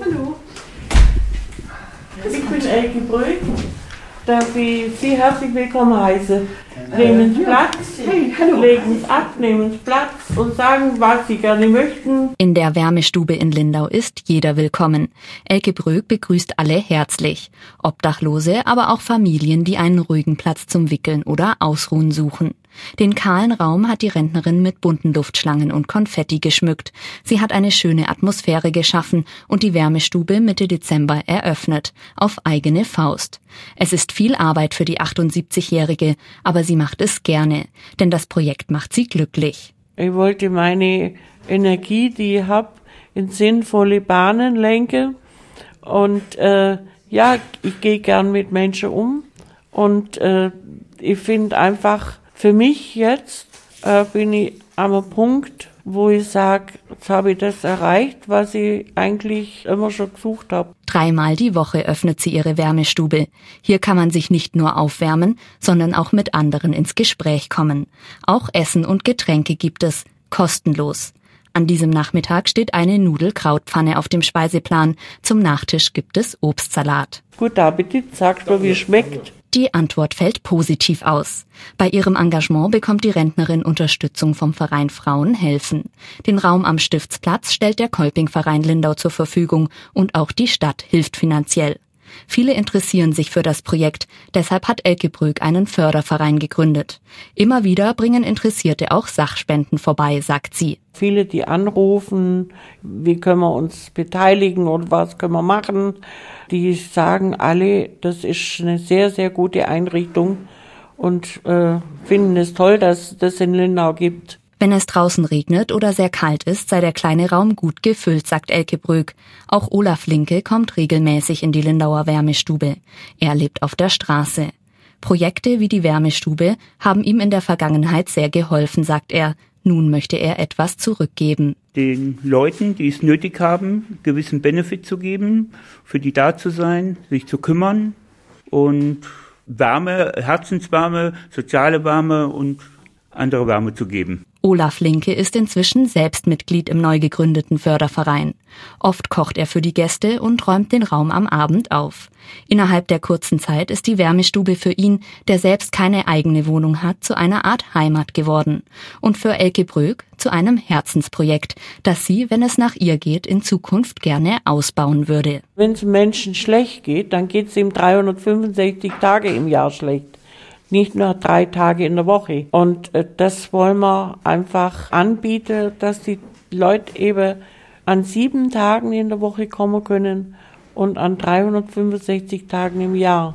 Hallo. Ich bin Elke Brück. Darf ich Sie herzlich willkommen heißen. Nehmen Sie Platz, legen Sie ab, nehmen Sie Platz und sagen, was Sie gerne möchten. In der Wärmestube in Lindau ist jeder willkommen. Elke Brück begrüßt alle herzlich. Obdachlose, aber auch Familien, die einen ruhigen Platz zum Wickeln oder Ausruhen suchen. Den kahlen Raum hat die Rentnerin mit bunten Luftschlangen und Konfetti geschmückt. Sie hat eine schöne Atmosphäre geschaffen und die Wärmestube Mitte Dezember eröffnet. Auf eigene Faust. Es ist viel Arbeit für die 78-Jährige, aber sie macht es gerne. Denn das Projekt macht sie glücklich. Ich wollte meine Energie, die ich habe, in sinnvolle Bahnen lenken. Und ich gehe gern mit Menschen um. Und ich finde einfach, für mich jetzt bin ich am Punkt, wo ich sage, jetzt habe ich das erreicht, was ich eigentlich immer schon gesucht habe. 3-mal die Woche öffnet sie ihre Wärmestube. Hier kann man sich nicht nur aufwärmen, sondern auch mit anderen ins Gespräch kommen. Auch Essen und Getränke gibt es, kostenlos. An diesem Nachmittag steht eine Nudelkrautpfanne auf dem Speiseplan. Zum Nachtisch gibt es Obstsalat. Guten Appetit, sagst du, wie es schmeckt? Die Antwort fällt positiv aus. Bei ihrem Engagement bekommt die Rentnerin Unterstützung vom Verein Frauen helfen. Den Raum am Stiftsplatz stellt der Kolpingverein Lindau zur Verfügung und auch die Stadt hilft finanziell. Viele interessieren sich für das Projekt, deshalb hat Elke Brück einen Förderverein gegründet. Immer wieder bringen Interessierte auch Sachspenden vorbei, sagt sie. Viele, die anrufen, wie können wir uns beteiligen oder was können wir machen, die sagen alle, das ist eine sehr, sehr gute Einrichtung und finden es toll, dass es das in Lindau gibt. Wenn es draußen regnet oder sehr kalt ist, sei der kleine Raum gut gefüllt, sagt Elke Brück. Auch Olaf Linke kommt regelmäßig in die Lindauer Wärmestube. Er lebt auf der Straße. Projekte wie die Wärmestube haben ihm in der Vergangenheit sehr geholfen, sagt er. Nun möchte er etwas zurückgeben. Den Leuten, die es nötig haben, gewissen Benefit zu geben, für die da zu sein, sich zu kümmern und Wärme, Herzenswärme, soziale Wärme und andere Wärme zu geben. Olaf Linke ist inzwischen selbst Mitglied im neu gegründeten Förderverein. Oft kocht er für die Gäste und räumt den Raum am Abend auf. Innerhalb der kurzen Zeit ist die Wärmestube für ihn, der selbst keine eigene Wohnung hat, zu einer Art Heimat geworden. Und für Elke Brück zu einem Herzensprojekt, das sie, wenn es nach ihr geht, in Zukunft gerne ausbauen würde. Wenn es Menschen schlecht geht, dann geht es ihm 365 Tage im Jahr schlecht. Nicht nur 3 Tage in der Woche. Und das wollen wir einfach anbieten, dass die Leute eben an 7 Tagen in der Woche kommen können und an 365 Tagen im Jahr.